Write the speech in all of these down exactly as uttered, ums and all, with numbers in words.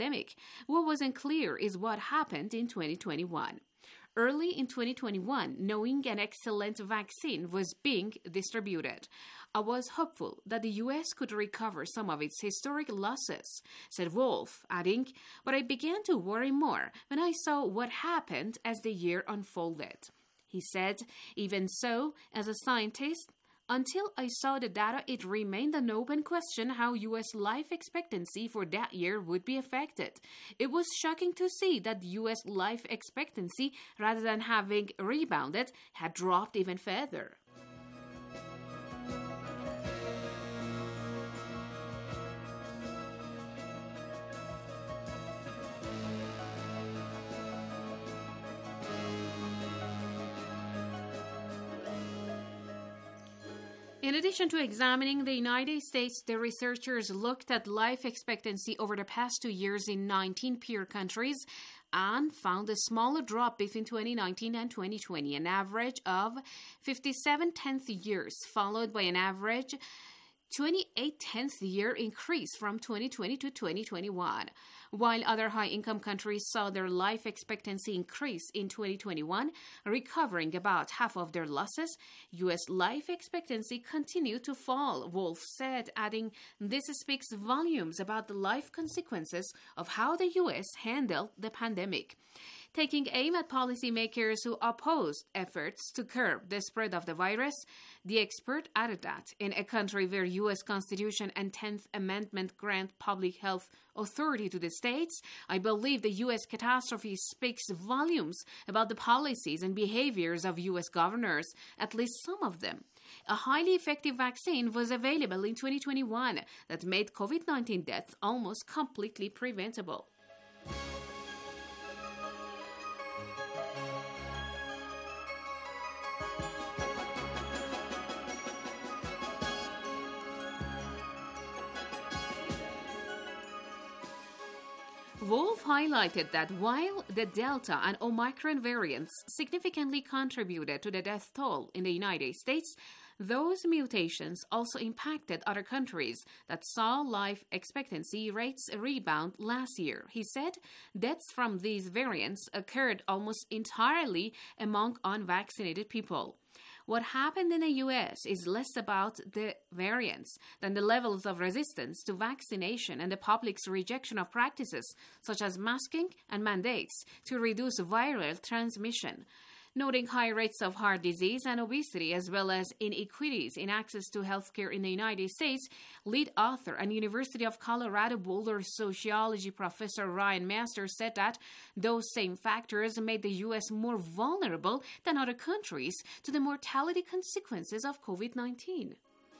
pandemic. What wasn't clear is what happened in twenty twenty-one. Early in twenty twenty-one, knowing an excellent vaccine was being distributed, I was hopeful that the U S could recover some of its historic losses, said Wolf, adding, but I began to worry more when I saw what happened as the year unfolded. He said, even so, as a scientist, until I saw the data, it remained an open question how U S life expectancy for that year would be affected. It was shocking to see that U S life expectancy, rather than having rebounded, had dropped even further. In addition to examining the United States, the researchers looked at life expectancy over the past two years in nineteen peer countries and found a smaller drop between twenty nineteen and twenty twenty, an average of fifty-seven tenths years, followed by an average twenty-eight tenths year increase from twenty twenty to twenty twenty-one. While other high-income countries saw their life expectancy increase in twenty twenty-one, recovering about half of their losses, U S life expectancy continued to fall, Wolf said, adding, this speaks volumes about the life consequences of how the U S handled the pandemic. Taking aim at policymakers who opposed efforts to curb the spread of the virus, the expert added that in a country where U S Constitution and tenth Amendment grant public health authority to the states, I believe the U S catastrophe speaks volumes about the policies and behaviors of U S governors, at least some of them. A highly effective vaccine was available in twenty twenty-one that made COVID nineteen deaths almost completely preventable. Wolf highlighted that while the Delta and Omicron variants significantly contributed to the death toll in the United States, those mutations also impacted other countries that saw life expectancy rates rebound last year. He said deaths from these variants occurred almost entirely among unvaccinated people. What happened in the U S is less about the variants than the levels of resistance to vaccination and the public's rejection of practices such as masking and mandates to reduce viral transmission. Noting high rates of heart disease and obesity as well as inequities in access to healthcare in the United States, lead author and University of Colorado Boulder sociology professor Ryan Masters said that those same factors made the U S more vulnerable than other countries to the mortality consequences of COVID nineteen.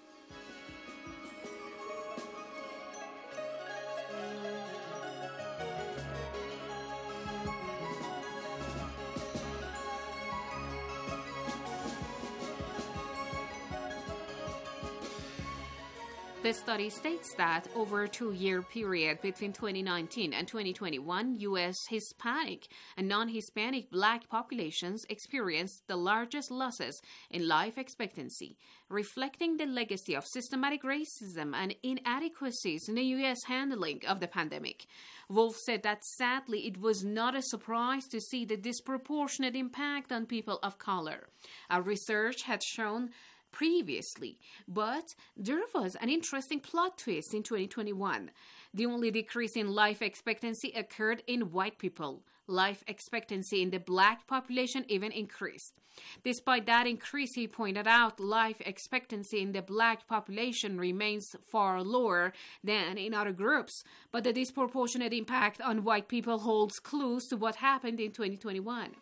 The study states that over a two-year period between twenty nineteen and twenty twenty-one, U S Hispanic and non-Hispanic Black populations experienced the largest losses in life expectancy, reflecting the legacy of systematic racism and inadequacies in the U S handling of the pandemic. Wolf said that sadly it was not a surprise to see the disproportionate impact on people of color. Our research had shown previously, but there was an interesting plot twist in twenty twenty-one. The only decrease in life expectancy occurred in white people. Life expectancy in the Black population even increased. Despite that increase, he pointed out, life expectancy in the Black population remains far lower than in other groups, but the disproportionate impact on white people holds clues to what happened in twenty twenty-one.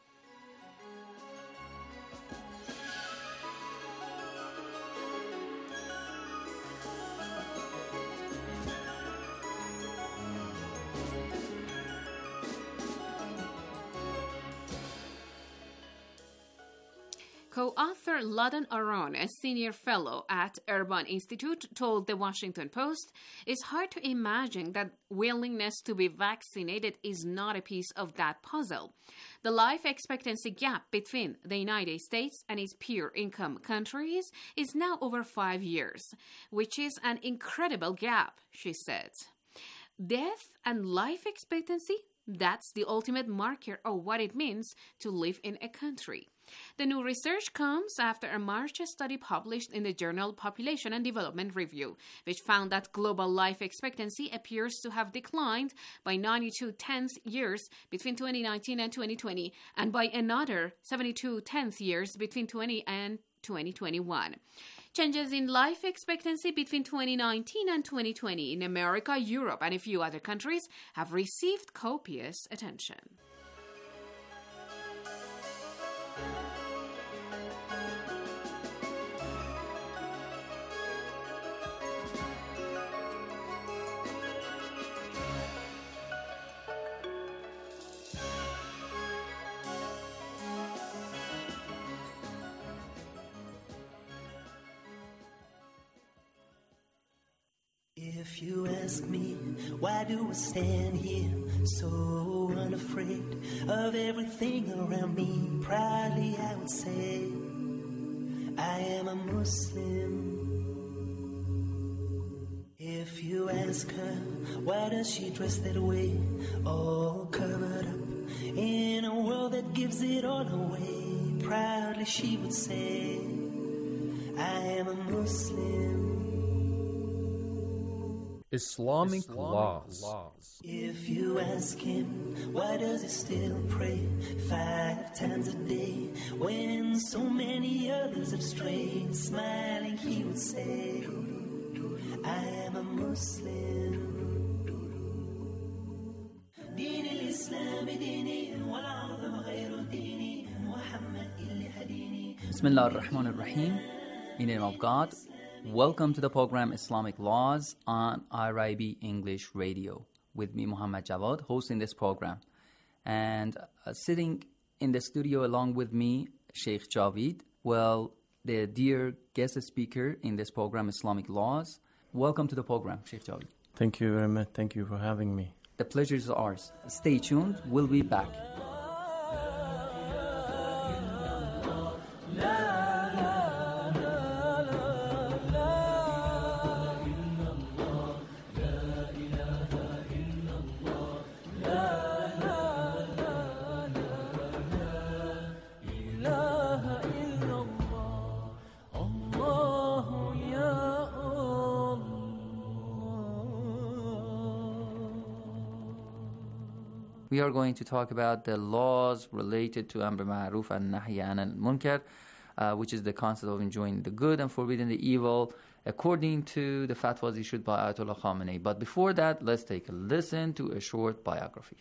Co-author Ladan Aron, a senior fellow at Urban Institute, told the Washington Post, "It's hard to imagine that willingness to be vaccinated is not a piece of that puzzle. The life expectancy gap between the United States and its peer income countries is now over five years, which is an incredible gap," she said. death and life expectancy, that's the ultimate marker of what it means to live in a country. The new research comes after a March study published in the journal Population and Development Review, which found that global life expectancy appears to have declined by ninety-two tenths years between twenty nineteen and twenty twenty, and by another seventy-two tenths years between twenty and twenty twenty-one. Changes in life expectancy between twenty nineteen and twenty twenty in America, Europe, and a few other countries have received copious attention. If you ask me, why do I stand here so unafraid of everything around me? Proudly I would say, I am a Muslim. If you ask her, why does she dress that way, all covered up in a world that gives it all away? Proudly she would say, I am a Muslim. Islamic, Islamic laws. laws. If you ask him, why does he still pray five times a day when so many others have strayed? Smiling he would say, I am a Muslim. دين الإسلام ديني والعظم غير ديني محمد اللي هديني. Bismillah ar-Rahman ar-Rahim. In the name of God. Welcome to the program Islamic Laws on I R I B English Radio. With me, Muhammad Jawad, hosting this program. And uh, sitting in the studio along with me, Sheikh Javid. Well, the dear guest speaker in this program, Islamic Laws. Welcome to the program, Sheikh Javid. Thank you very much. Thank you for having me. The pleasure is ours. Stay tuned. We'll be back. We are going to talk about the laws related to Amr Ma'ruf and Nahy Anil Munkar, uh, which is the concept of enjoying the good and forbidding the evil, according to the fatwas issued by Ayatollah Khamenei. But before that, let's take a listen to a short biography.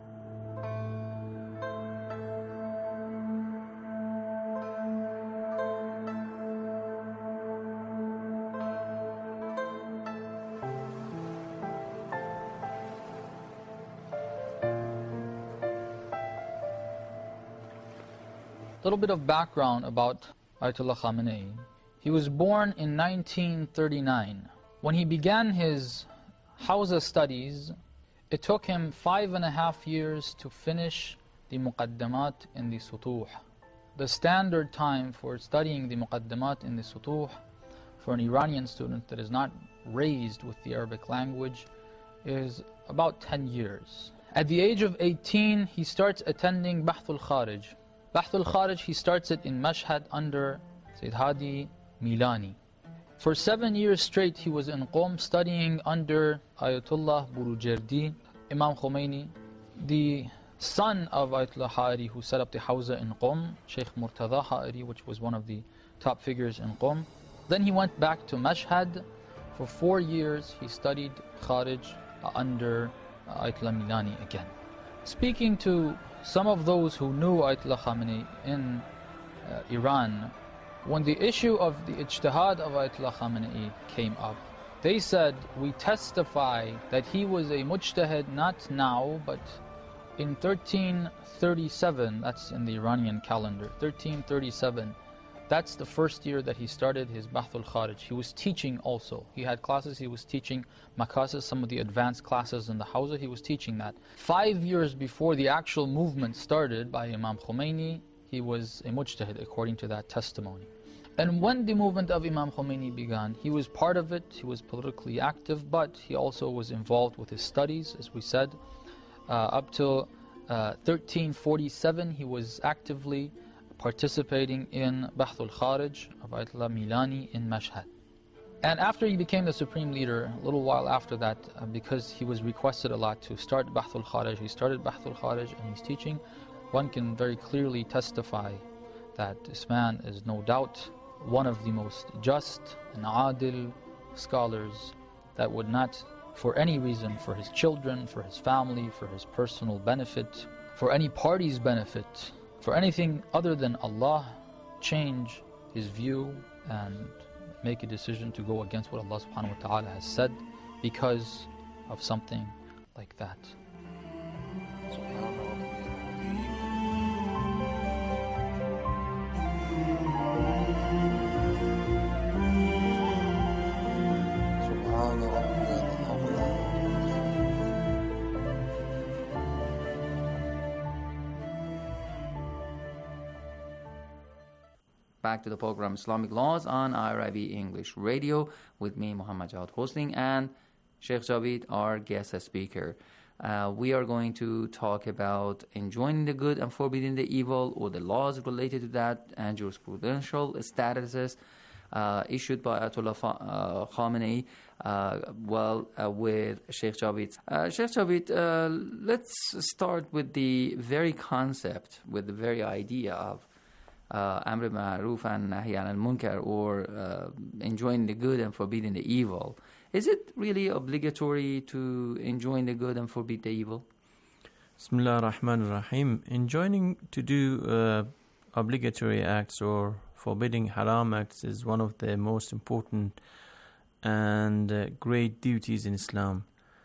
A little bit of background about Ayatollah Khamenei. He was born in nineteen thirty-nine. When he began his Hawza studies, it took him five and a half years to finish the Muqaddamat in the Sutuh. The standard time for studying the Muqaddamat in the Sutuh for an Iranian student that is not raised with the Arabic language is about ten years. At the age of eighteen, he starts attending Bahthul Kharij. Bahthul Kharij, he starts it in Mashhad under Sayyid Hadi Milani. For seven years straight, he was in Qom studying under Ayatollah Burujerdi, Imam Khomeini, the son of Ayatollah Ha'ari, who set up the Hawza in Qom, Sheikh Murtada Ha'ari, which was one of the top figures in Qom. Then he went back to Mashhad. For four years, he studied Kharij under Ayatollah Milani again. Speaking to some of those who knew Ayatollah Khamenei in uh, Iran, when the issue of the ijtihad of Ayatollah Khamenei came up, they said, we testify that he was a mujtahid not now, but in thirteen thirty-seven, that's in the Iranian calendar, thirteen thirty-seven, that's the first year that he started his Bahthul Kharij. He was teaching also. He had classes, he was teaching Makasis, some of the advanced classes in the Hawza, he was teaching that. Five years before the actual movement started by Imam Khomeini, he was a mujtahid according to that testimony. And when the movement of Imam Khomeini began, he was part of it, he was politically active, but he also was involved with his studies, as we said. Uh, up till uh, thirteen forty-seven, he was actively participating in Bahth al-Kharij of Ayatollah Milani in Mashhad. And after he became the supreme leader, a little while after that, uh, because he was requested a lot to start Bahth al-Kharij, he started Bahth al-Kharij and he's teaching. One can very clearly testify that this man is no doubt one of the most just and adil scholars that would not, for any reason, for his children, for his family, for his personal benefit, for any party's benefit, for anything other than Allah, change his view and make a decision to go against what Allah subhanahu wa ta'ala has said because of something like that. Back to the program Islamic Laws on I R I B English Radio with me, Muhammad Jawad, hosting, and Sheikh Javid, our guest speaker. Uh, we are going to talk about enjoining the good and forbidding the evil, or the laws related to that, and jurisprudential statuses uh, issued by Ayatollah uh, Khamenei. Uh, well, uh, with Sheikh Javid. Uh, Sheikh Javid, uh, let's start with the very concept, with the very idea of Uh, Amr Ma'ruf and Nahy Anil Munkar, or uh, enjoying the good and forbidding the evil. Is it really obligatory to enjoin the good and forbid the evil? Bismillah ar-Rahman ar-Rahim. Enjoining to do uh, obligatory acts or forbidding haram acts is one of the most important and uh, great duties in Islam.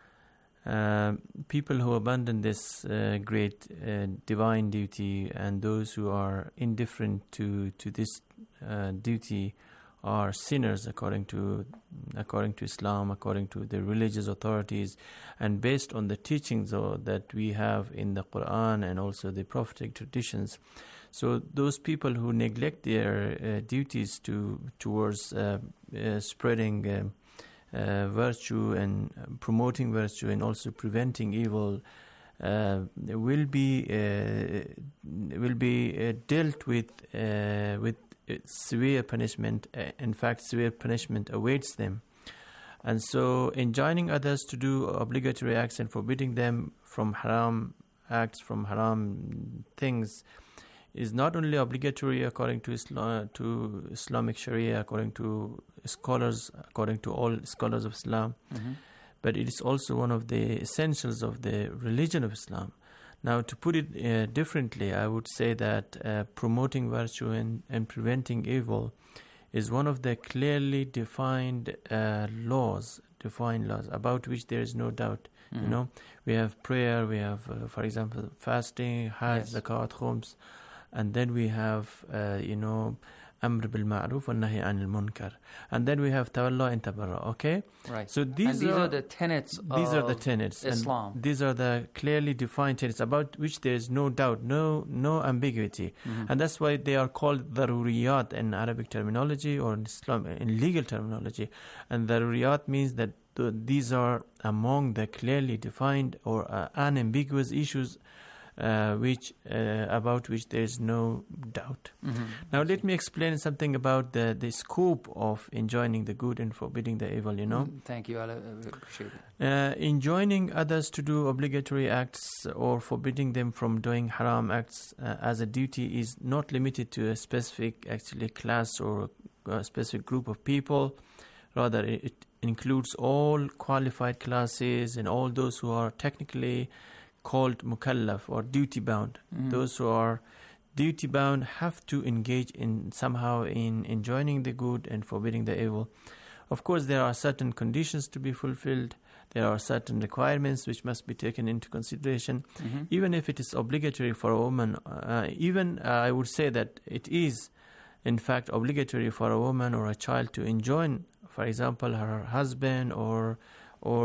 Uh, people who abandon this uh, great uh, divine duty, and those who are indifferent to to this uh, duty, are sinners according to according to Islam, according to the religious authorities, and based on the teachings uh, that we have in the Quran and also the prophetic traditions. So those people who neglect their uh, duties to towards uh, uh, spreading um, Uh, virtue and promoting virtue and also preventing evil uh, will be uh, will be uh, dealt with uh, with severe punishment. Uh, in fact, severe punishment awaits them. And so, enjoining others to do obligatory acts and forbidding them from haram acts, from haram things, is not only obligatory according to Islam, to Islamic Sharia, according to scholars, according to all scholars of Islam, mm-hmm. but it is also one of the essentials of the religion of Islam. Now, to put it uh, differently, I would say that uh, promoting virtue and, and preventing evil is one of the clearly defined uh, laws, defined laws about which there is no doubt. Mm-hmm. You know, we have prayer, we have, uh, for example, fasting, Hajj, yes. Zakat, Khums. And then we have, uh, you know, Amr bil Ma'ruf and Nahy Anil Munkar. And then we have Tawalla and Tabarra, okay? Right. So these, and these are, are the tenets These of are the tenets. Islam. And these are the clearly defined tenets about which there is no doubt, no no ambiguity. Mm-hmm. And that's why they are called Daruriyat in Arabic terminology, or in Islam, in legal terminology. And Daruriyat means that th- these are among the clearly defined or uh, unambiguous issues Uh, which uh, about which there is no doubt. Mm-hmm. Now let me explain something about the, the scope of enjoining the good and forbidding the evil, you know. Mm, thank you, I appreciate it. Uh, enjoining others to do obligatory acts or forbidding them from doing haram acts uh, as a duty is not limited to a specific actually class or a specific group of people. Rather, it includes all qualified classes and all those who are technically called mukallaf or duty bound. Mm-hmm. Those who are duty bound have to engage in somehow in enjoining the good and forbidding the evil. Of course, there are certain conditions to be fulfilled. There are certain requirements which must be taken into consideration. Mm-hmm. Even if it is obligatory for a woman, uh, even uh, I would say that it is in fact obligatory for a woman or a child to enjoin, for example, her husband or or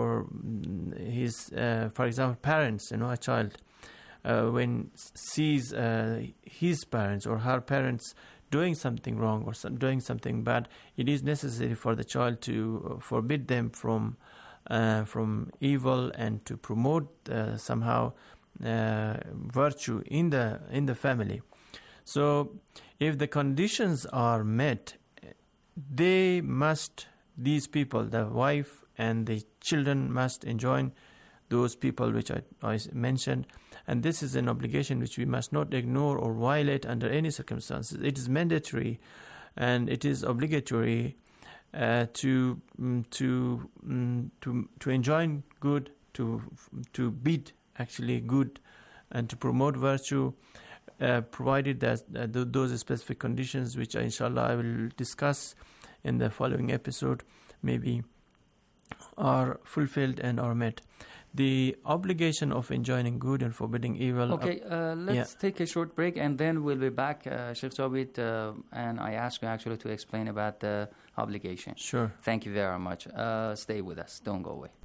his, uh, for example, parents, you know, a child, uh, when sees uh, his parents or her parents doing something wrong or some, doing something bad, it is necessary for the child to forbid them from uh, from evil and to promote uh, somehow uh, virtue in the in the family. So if the conditions are met, they must, these people, the wife and the children must enjoin those people which I, I mentioned, and this is an obligation which we must not ignore or violate under any circumstances. It is mandatory and it is obligatory uh, to um, to um, to to enjoin good, to to beat actually good, and to promote virtue, uh, provided that uh, th- those specific conditions, which inshallah I will discuss in the following episode, maybe are fulfilled and are met. The obligation of enjoining good and forbidding evil. Okay, uh, let's yeah. take a short break and then we'll be back, uh, Sheikh Jawid, uh, and I ask you actually to explain about the obligation. Sure. Thank you very much. Uh, stay with us. Don't go away.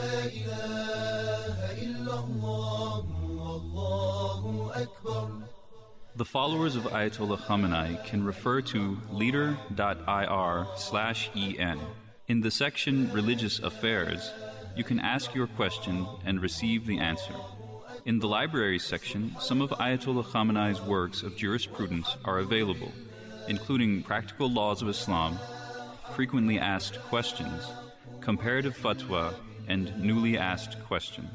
The followers of Ayatollah Khamenei can refer to leader.ir slash en. In the section Religious Affairs, you can ask your question and receive the answer. In the library section, some of Ayatollah Khamenei's works of jurisprudence are available, including Practical Laws of Islam, Frequently Asked Questions, Comparative Fatwa, and Newly Asked Questions.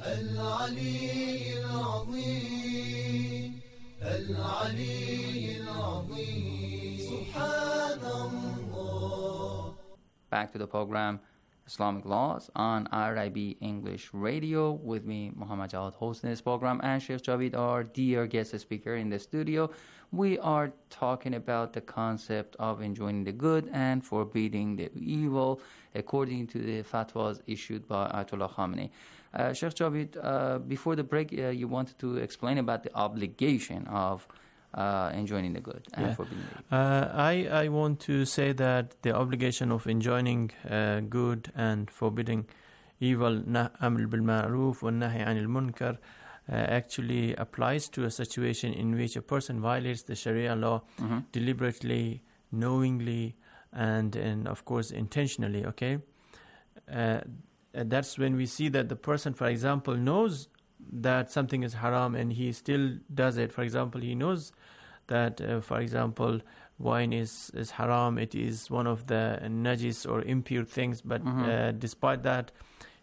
Back to the program, Islamic Laws on R I B English Radio, with me, Muhammad Jawad, hosting this program, and Sheikh Jawid, our dear guest speaker in the studio. We are talking about the concept of enjoining the good and forbidding the evil, according to the fatwas issued by Ayatollah Khamenei. Uh, Sheikh Jawid, uh, before the break, uh, you wanted to explain about the obligation of Uh, enjoining the good and yeah. forbidding the evil. Uh, I, I want to say that the obligation of enjoining uh, good and forbidding evil, Amr bil Ma'ruf wa Nahy anil Munkar, uh, actually applies to a situation in which a person violates the Sharia law mm-hmm. deliberately, knowingly, and, and of course intentionally, okay? Uh, that's when we see that the person, for example, knows that something is haram and he still does it. For example, he knows that, uh, for example, wine is, is haram, it is one of the najis or impure things, but mm-hmm. uh, despite that,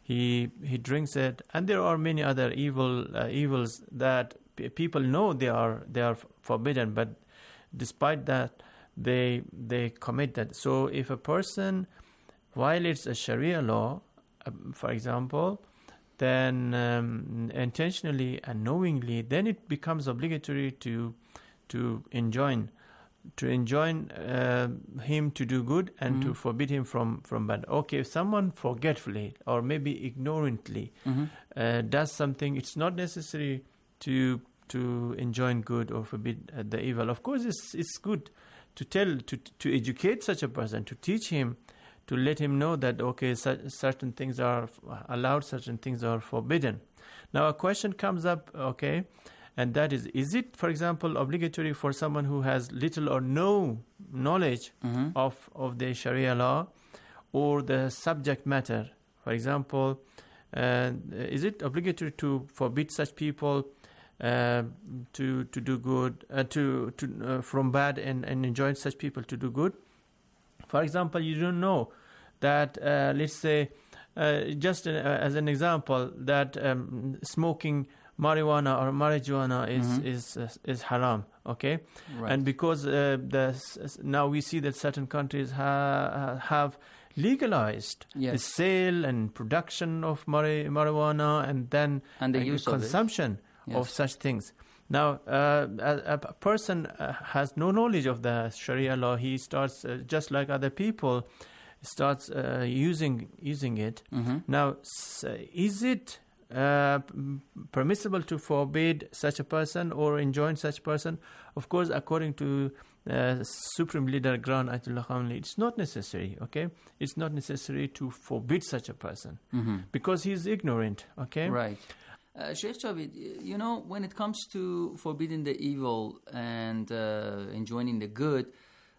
he he drinks it. And there are many other evil uh, evils that p- people know they are they are forbidden, but despite that, they they commit that. So if a person violates a Sharia law, uh, for example, then um, intentionally and knowingly, then it becomes obligatory to to enjoin to enjoin uh, him to do good and mm-hmm. to forbid him from, from bad. Okay, if someone forgetfully or maybe ignorantly mm-hmm. uh, does something, it's not necessary to to enjoin good or forbid uh, the evil. Of course, it's it's good to tell to to educate such a person, to teach him, to let him know that, okay, c- certain things are allowed, certain things are forbidden. Now, a question comes up, okay, and that is, is it, for example, obligatory for someone who has little or no knowledge mm-hmm. of, of the Sharia law or the subject matter? For example, uh, is it obligatory to forbid such people uh, to to do good, uh, to, to uh, from bad and, and enjoin such people to do good? For example, you don't know that, uh, let's say, uh, just uh, as an example, that um, smoking marijuana or marijuana is mm-hmm. is uh, is haram, okay? Right. And because uh, the now we see that certain countries ha- have legalized yes. the sale and production of mari- marijuana and then and the uh, use consumption of, yes. of such things. Now, uh, a, a person uh, has no knowledge of the Sharia law. He starts, uh, just like other people, starts uh, using using it. Mm-hmm. Now, s- is it uh, permissible to forbid such a person or enjoin such a person? Of course, according to uh, Supreme Leader Grand Ayatollah Khamenei, it's not necessary, okay? It's not necessary to forbid such a person mm-hmm. because he's ignorant, okay? Right. Uh, Sheikh Jawid, you know, when it comes to forbidding the evil and uh, enjoining the good,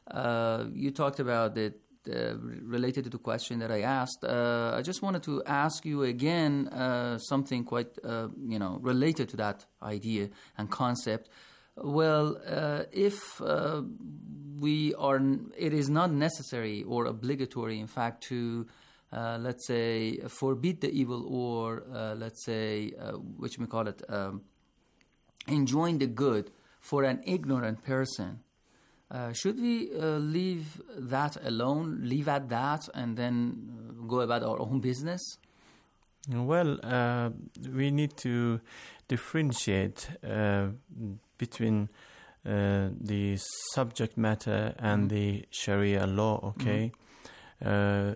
uh, you talked about it uh, related to the question that I asked. Uh, I just wanted to ask you again uh, something quite, uh, you know, related to that idea and concept. Well, uh, if uh, we are, it is not necessary or obligatory, in fact, to Uh, let's say, forbid the evil, or uh, let's say, uh, which we call it, um, enjoying the good for an ignorant person. Uh, should we uh, leave that alone, leave at that, and then uh, go about our own business? Well, uh, we need to differentiate uh, between uh, the subject matter and mm-hmm. the Sharia law, okay? Mm-hmm. Uh,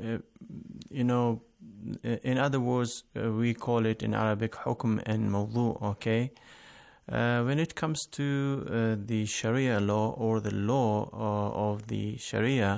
you know, in other words, uh, we call it in Arabic hukm and mawdu', okay? Uh, when it comes to uh, the Sharia law or the law uh, of the Sharia,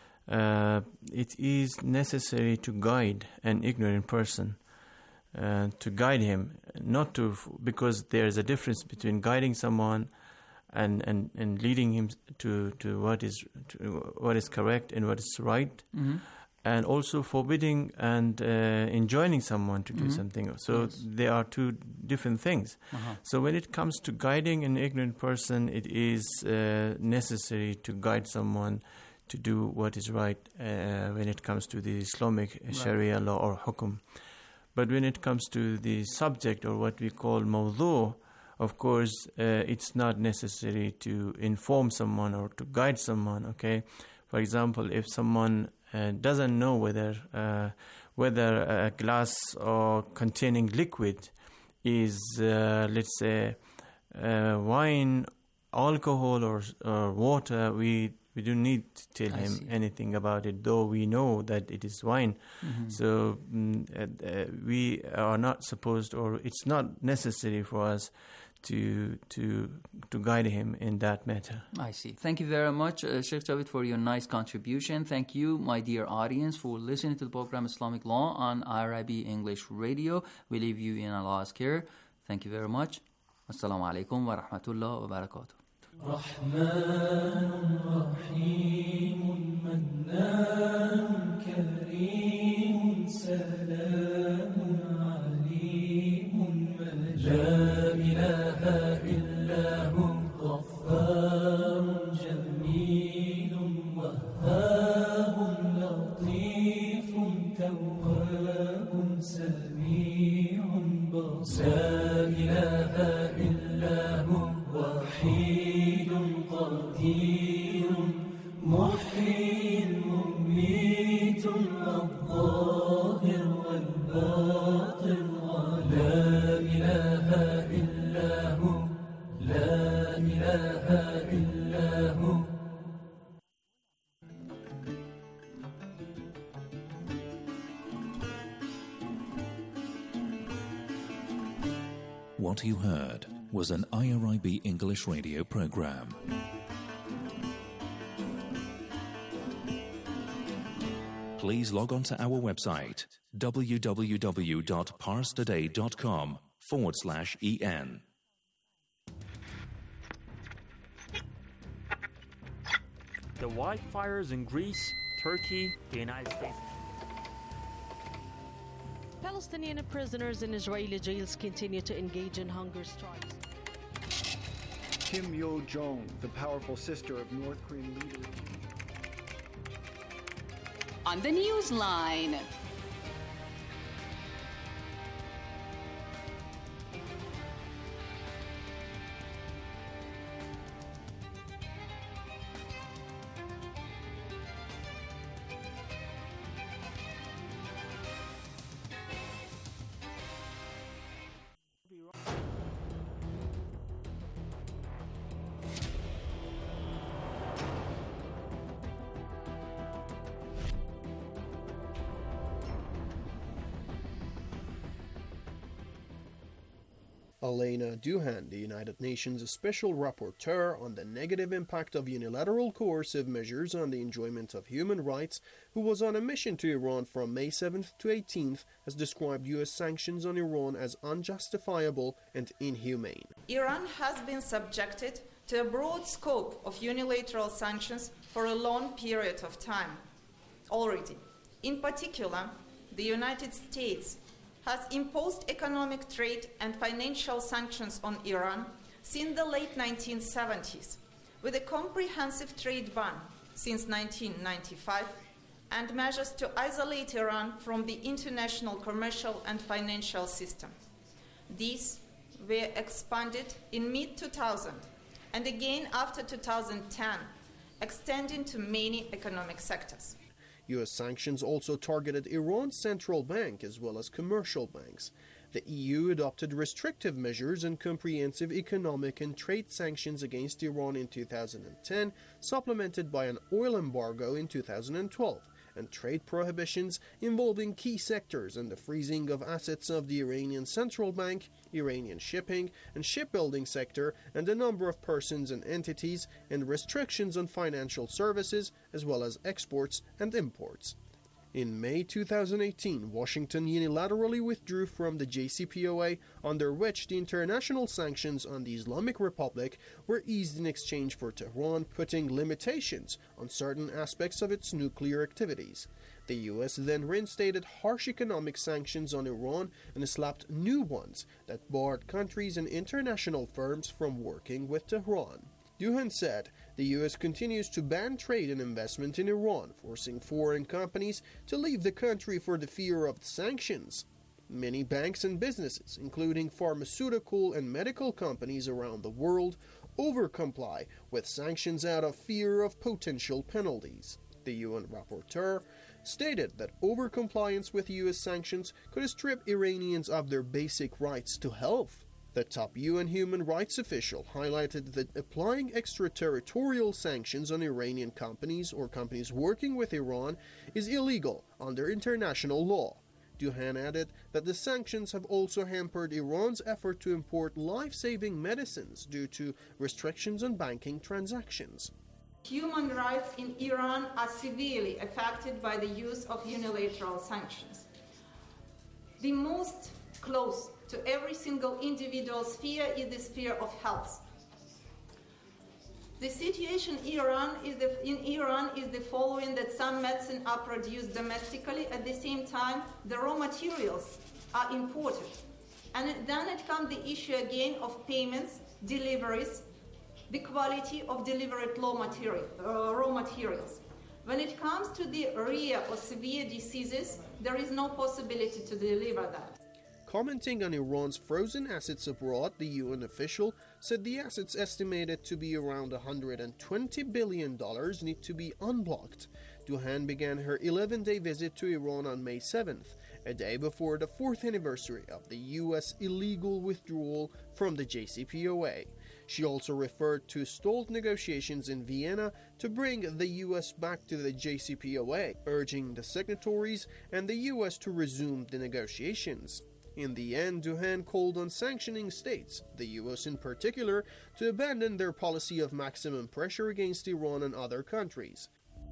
uh, it is necessary to guide an ignorant person, uh, to guide him, not to, because there is a difference between guiding someone and, and, and leading him to, to what is to what is correct and what is right, mm-hmm. and also forbidding and uh, enjoining someone to do mm-hmm. something. So yes. there are two different things. Uh-huh. So when it comes to guiding an ignorant person, it is uh, necessary to guide someone to do what is right uh, when it comes to the Islamic right. Sharia law or hukum. But when it comes to the subject or what we call mawdu', of course, uh, it's not necessary to inform someone or to guide someone, okay? For example, if someone uh, doesn't know whether uh, whether a glass or containing liquid is, uh, let's say, uh, wine, alcohol, or, or water, we we don't need to tell I him see. anything about it, though we know that it is wine. Mm-hmm. So mm, uh, we are not supposed, or it's not necessary for us to to to guide him in that matter. I see. Thank you very much, uh, Sheikh Javed, for your nice contribution. Thank you, my dear audience, for listening to the program Islamic Law on I R I B English Radio. We leave you in Allah's care. Thank you very much. Assalamu alaikum wa rahmatullah wa barakatuh. رحمن رحيم منان كريم سلام عليم لا إله إلا هو غفار جميل وهاب لطيف تواب سميع بصير لا إله إلا هو وحيد قدير محيي مميت الظاهر والباطن لا إله إلا هو لا إله إلا هو. What you heard was an I R I B English radio program. Please log on to our website www.parstoday.com forward slash en. The wildfires in Greece, Turkey, the United States. Palestinian prisoners in Israeli jails continue to engage in hunger strikes. Kim Yo-jong, the powerful sister of North Korean leader. On the Newsline. Elena Duhan, the United Nations Special Rapporteur on the negative impact of unilateral coercive measures on the enjoyment of human rights, who was on a mission to Iran from May seventh to eighteenth, has described U S sanctions on Iran as unjustifiable and inhumane. Iran has been subjected to a broad scope of unilateral sanctions for a long period of time already. In particular, the United States has imposed economic, trade, and financial sanctions on Iran since the late nineteen seventies, with a comprehensive trade ban since nineteen ninety-five, and measures to isolate Iran from the international commercial and financial system. These were expanded in mid two thousand and again after two thousand ten, extending to many economic sectors. U S sanctions also targeted Iran's central bank as well as commercial banks. The E U adopted restrictive measures and comprehensive economic and trade sanctions against Iran in two thousand ten, supplemented by an oil embargo in two thousand twelve, and trade prohibitions involving key sectors and the freezing of assets of the Iranian central bank, Iranian shipping and shipbuilding sector, and a number of persons and entities, and restrictions on financial services as well as exports and imports. In May two thousand eighteen, Washington unilaterally withdrew from the J C P O A, under which the international sanctions on the Islamic Republic were eased in exchange for Tehran putting limitations on certain aspects of its nuclear activities. The U S then reinstated harsh economic sanctions on Iran and slapped new ones that barred countries and international firms from working with Tehran. Duhan said the U S continues to ban trade and investment in Iran, forcing foreign companies to leave the country for the fear of the sanctions. Many banks and businesses, including pharmaceutical and medical companies around the world, overcomply with sanctions out of fear of potential penalties. The U N rapporteur stated that overcompliance with U S sanctions could strip Iranians of their basic rights to health. The top U N human rights official highlighted that applying extraterritorial sanctions on Iranian companies or companies working with Iran is illegal under international law. Duhan added that the sanctions have also hampered Iran's effort to import life-saving medicines due to restrictions on banking transactions. Human rights in Iran are severely affected by the use of unilateral sanctions. The most close to every single individual's sphere is the sphere of health. The situation in Iran is the, in Iran is the following: that some medicine are produced domestically, at the same time the raw materials are imported. And then it comes the issue again of payments, deliveries, the quality of delivered raw, material, uh, raw materials. When it comes to the rare or severe diseases, there is no possibility to deliver that. Commenting on Iran's frozen assets abroad, the U N official said the assets estimated to be around one hundred twenty billion dollars need to be unblocked. Duhan began her eleven-day visit to Iran on May seventh, a day before the fourth anniversary of the U S illegal withdrawal from the J C P O A. She also referred to stalled negotiations in Vienna to bring the U S back to the J C P O A, urging the signatories and the U S to resume the negotiations. In the end, Duhan called on sanctioning states, the U S in particular, to abandon their policy of maximum pressure against Iran and other countries.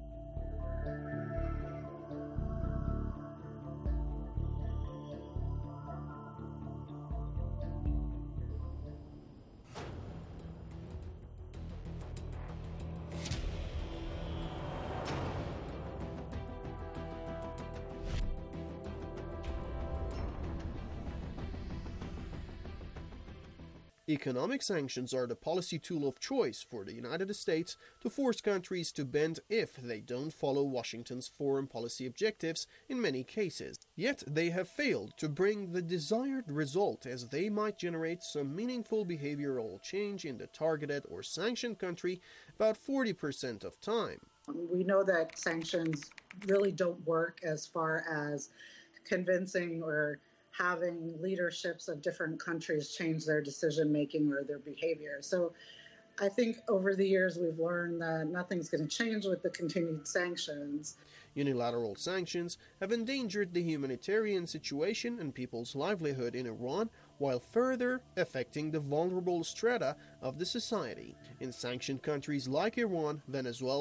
Economic sanctions are the policy tool of choice for the United States to force countries to bend if they don't follow Washington's foreign policy objectives in many cases. Yet they have failed to bring the desired result, as they might generate some meaningful behavioral change in the targeted or sanctioned country about forty percent of time. We know that sanctions really don't work as far as convincing or having leaderships of different countries change their decision-making or their behavior. So I think over the years we've learned that nothing's going to change with the continued sanctions. Unilateral sanctions have endangered the humanitarian situation and people's livelihood in Iran, while further affecting the vulnerable strata of the society. In sanctioned countries like Iran, Venezuela,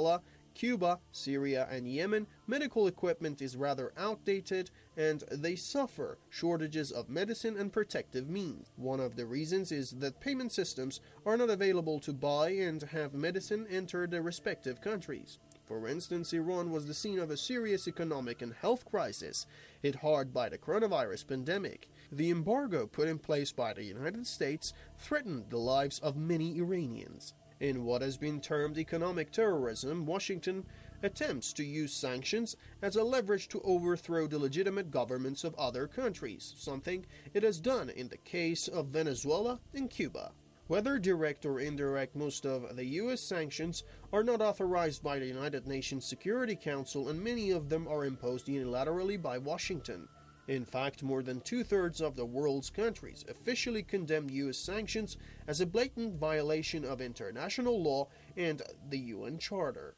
Cuba, Syria, and Yemen, medical equipment is rather outdated and they suffer shortages of medicine and protective means. One of the reasons is that payment systems are not available to buy and have medicine enter the respective countries. For instance, Iran was the scene of a serious economic and health crisis, hit hard by the coronavirus pandemic. The embargo put in place by the United States threatened the lives of many Iranians. In what has been termed economic terrorism, Washington attempts to use sanctions as a leverage to overthrow the legitimate governments of other countries, something it has done in the case of Venezuela and Cuba. Whether direct or indirect, most of the U S sanctions are not authorized by the United Nations Security Council, and many of them are imposed unilaterally by Washington. In fact, more than two-thirds of the world's countries officially condemn U S sanctions as a blatant violation of international law and the U N Charter.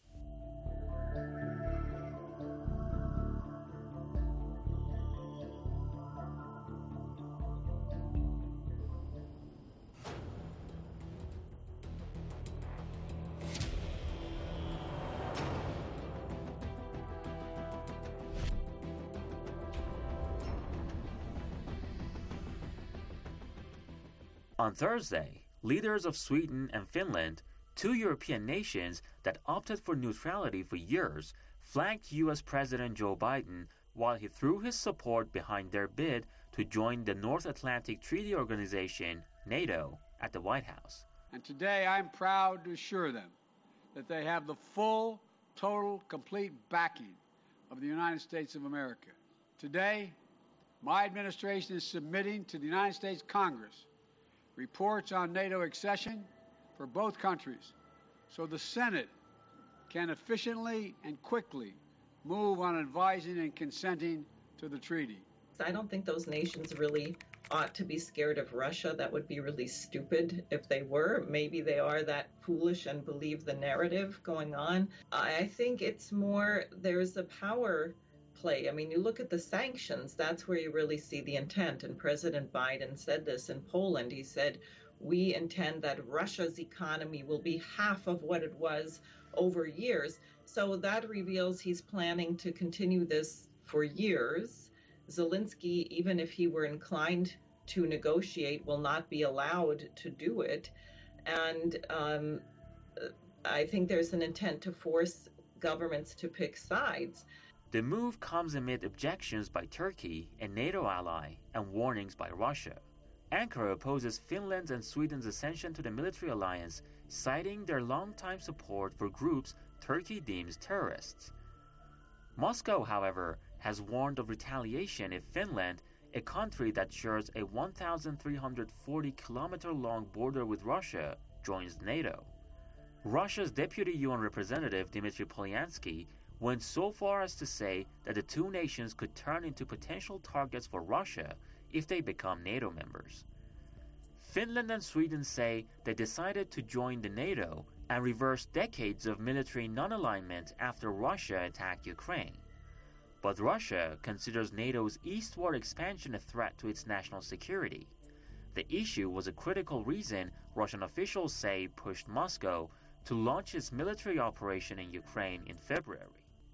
On Thursday, leaders of Sweden and Finland, two European nations that opted for neutrality for years, flanked U S President Joe Biden while he threw his support behind their bid to join the North Atlantic Treaty Organization, NATO, at the White House. And today I'm proud to assure them that they have the full, total, complete backing of the United States of America. Today, my administration is submitting to the United States Congress reports on NATO accession for both countries, so the Senate can efficiently and quickly move on advising and consenting to the treaty. I don't think those nations really ought to be scared of Russia. That would be really stupid if they were. Maybe they are that foolish and believe the narrative going on. I think it's more there's a power play. I mean, you look at the sanctions, that's where you really see the intent. And President Biden said this in Poland. He said, we intend that Russia's economy will be half of what it was over years. So that reveals he's planning to continue this for years. Zelensky, even if he were inclined to negotiate, will not be allowed to do it. And um, I think there's an intent to force governments to pick sides. The move comes amid objections by Turkey, a NATO ally, and warnings by Russia. Ankara opposes Finland's and Sweden's accession to the military alliance, citing their longtime support for groups Turkey deems terrorists. Moscow, however, has warned of retaliation if Finland, a country that shares a one thousand three hundred forty kilometer long border with Russia, joins NATO. Russia's deputy U N representative Dmitry Polyansky went so far as to say that the two nations could turn into potential targets for Russia if they become NATO members. Finland and Sweden say they decided to join the NATO and reverse decades of military non-alignment after Russia attacked Ukraine. But Russia considers NATO's eastward expansion a threat to its national security. The issue was a critical reason Russian officials say pushed Moscow to launch its military operation in Ukraine in February.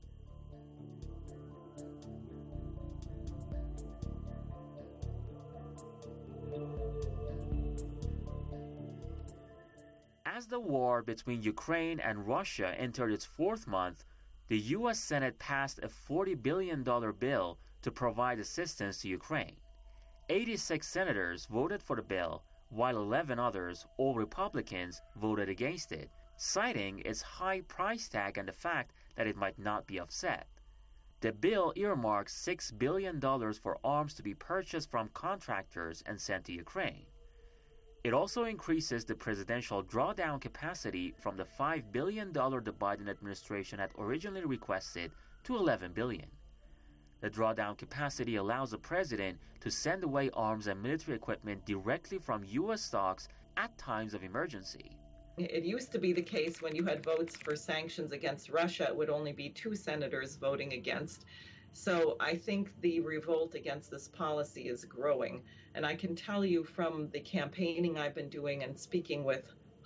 As the war between Ukraine and Russia entered its fourth month, the U S Senate passed a forty billion dollars bill to provide assistance to Ukraine. eighty-six senators voted for the bill, while eleven others, all Republicans, voted against it, citing its high price tag and the fact that it might not be offset. The bill earmarks six billion dollars for arms to be purchased from contractors and sent to Ukraine. It also increases the presidential drawdown capacity from the five billion dollars the Biden administration had originally requested to eleven billion dollars. The drawdown capacity allows the president to send away arms and military equipment directly from U S stocks at times of emergency. It used to be the case when you had votes for sanctions against Russia, it would only be two senators voting against. So I think the revolt against this policy is growing. And I can tell you from the campaigning I've been doing and speaking with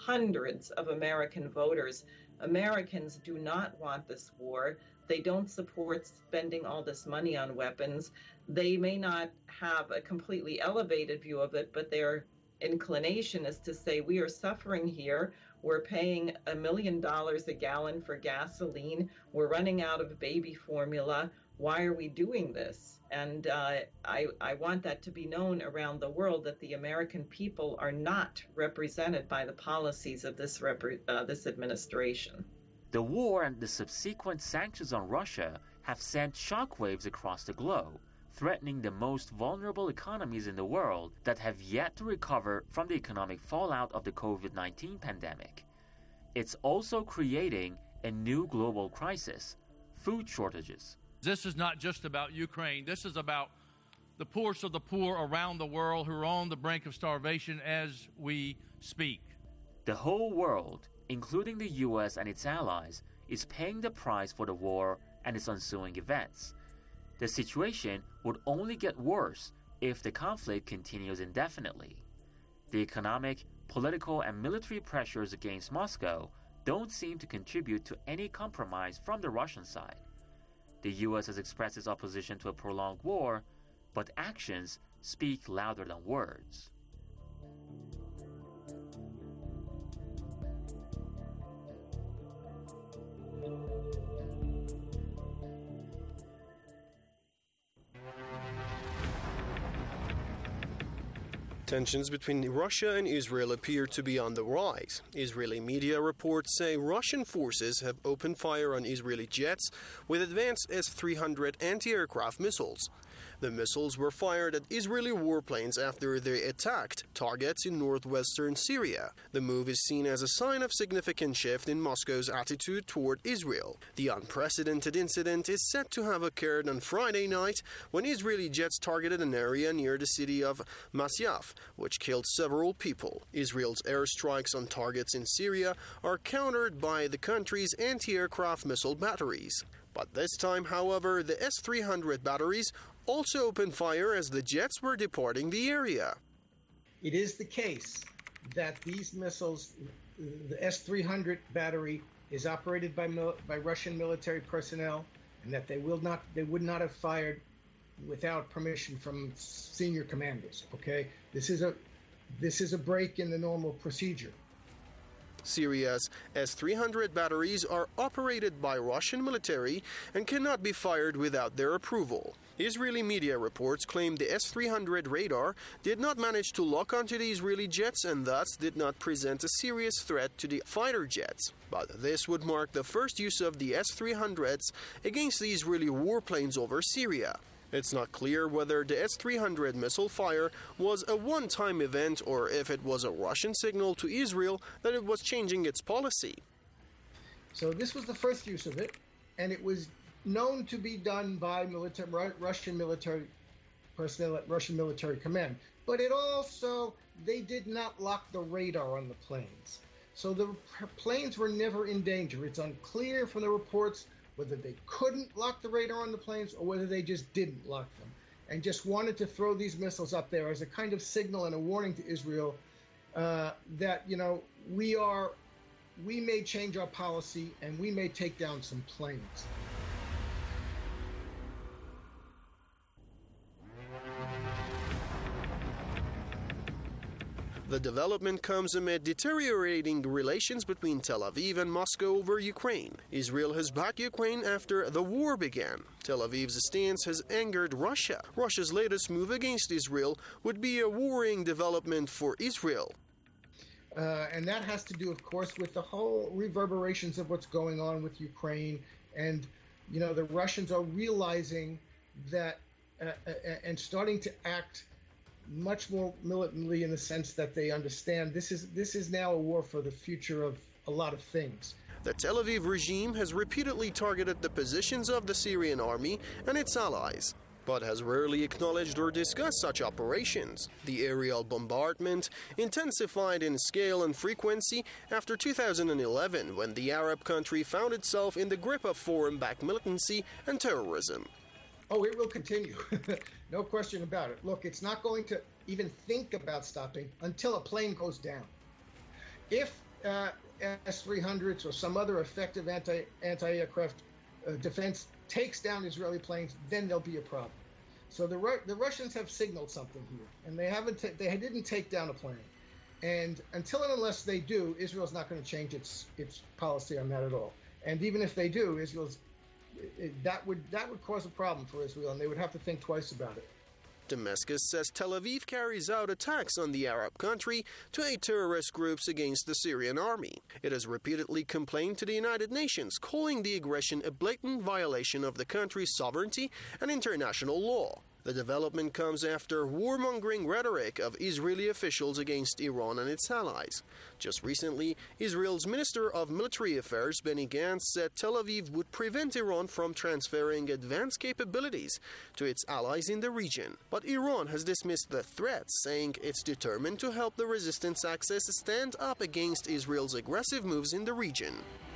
hundreds of American voters. Americans do not want this war. They don't support spending all this money on weapons. They may not have a completely elevated view of it, but their inclination is to say, we are suffering here. We're paying a million dollars a gallon for gasoline. We're running out of baby formula. Why are we doing this? And uh, I, I want that to be known around the world, that the American people are not represented by the policies of this, rep- uh, this administration. The war and the subsequent sanctions on Russia have sent shockwaves across the globe, threatening the most vulnerable economies in the world that have yet to recover from the economic fallout of the covid nineteen pandemic. It's also creating a new global crisis, food shortages. This is not just about Ukraine. This is about the poorest of the poor around the world who are on the brink of starvation as we speak. The whole world, including the U S and its allies, is paying the price for the war and its ensuing events. The situation would only get worse if the conflict continues indefinitely. The economic, political, and military pressures against Moscow don't seem to contribute to any compromise from the Russian side. The U S has expressed its opposition to a prolonged war, but actions speak louder than words. Tensions between Russia and Israel appear to be on the rise. Israeli media reports say Russian forces have opened fire on Israeli jets with advanced S three hundred anti-aircraft missiles. The missiles were fired at Israeli warplanes after they attacked targets in northwestern Syria. The move is seen as a sign of significant shift in Moscow's attitude toward Israel. The unprecedented incident is said to have occurred on Friday night when Israeli jets targeted an area near the city of Masyaf, which killed several people. Israel's airstrikes on targets in Syria are countered by the country's anti-aircraft missile batteries. But this time, however, the S three hundred batteries also opened fire as the jets were departing the area. It is the case that these missiles, the S three hundred battery, is operated by mil- by Russian military personnel, and that they will not, they would not have fired without permission from senior commanders. Okay, this is a this is a break in the normal procedure. Syria's S three hundred batteries are operated by Russian military and cannot be fired without their approval. Israeli media reports claim the S three hundred radar did not manage to lock onto the Israeli jets and thus did not present a serious threat to the fighter jets. But this would mark the first use of the S three hundreds against the Israeli warplanes over Syria. It's not clear whether the S three hundred missile fire was a one-time event or if it was a Russian signal to Israel that it was changing its policy. So this was the first use of it, and it was known to be done by military, Russian military personnel at Russian military command. But it also, they did not lock the radar on the planes. So the planes were never in danger. It's unclear from the reports whether they couldn't lock the radar on the planes or whether they just didn't lock them and just wanted to throw these missiles up there as a kind of signal and a warning to Israel uh, that, you know, we are, we may change our policy and we may take down some planes. The development comes amid deteriorating relations between Tel Aviv and Moscow over Ukraine. Israel has backed Ukraine after the war began. Tel Aviv's stance has angered Russia. Russia's latest move against Israel would be a worrying development for Israel. Uh, and that has to do, of course, with the whole reverberations of what's going on with Ukraine. And, you know, the Russians are realizing that uh, uh, and starting to act much more militantly in the sense that they understand this is this is now a war for the future of a lot of things. The Tel Aviv regime has repeatedly targeted the positions of the Syrian army and its allies, but has rarely acknowledged or discussed such operations. The aerial bombardment intensified in scale and frequency after two thousand eleven, when the Arab country found itself in the grip of foreign-backed militancy and terrorism. Oh, it will continue. No question about it. Look, it's not going to even think about stopping until a plane goes down. If uh, S three hundreds or some other effective anti, anti-aircraft uh, defense takes down Israeli planes, then there'll be a problem. So the Ru- the Russians have signaled something here, and they haven't ta- they didn't take down a plane. And until and unless they do, Israel's not going to change its its policy on that at all. And even if they do, Israel's it, that would that would cause a problem for Israel, and they would have to think twice about it. Damascus says Tel Aviv carries out attacks on the Arab country to aid terrorist groups against the Syrian army. It has repeatedly complained to the United Nations, calling the aggression a blatant violation of the country's sovereignty and international law. The development comes after warmongering rhetoric of Israeli officials against Iran and its allies. Just recently, Israel's Minister of Military Affairs, Benny Gantz, said Tel Aviv would prevent Iran from transferring advanced capabilities to its allies in the region. But Iran has dismissed the threats, saying it's determined to help the resistance axis stand up against Israel's aggressive moves in the region.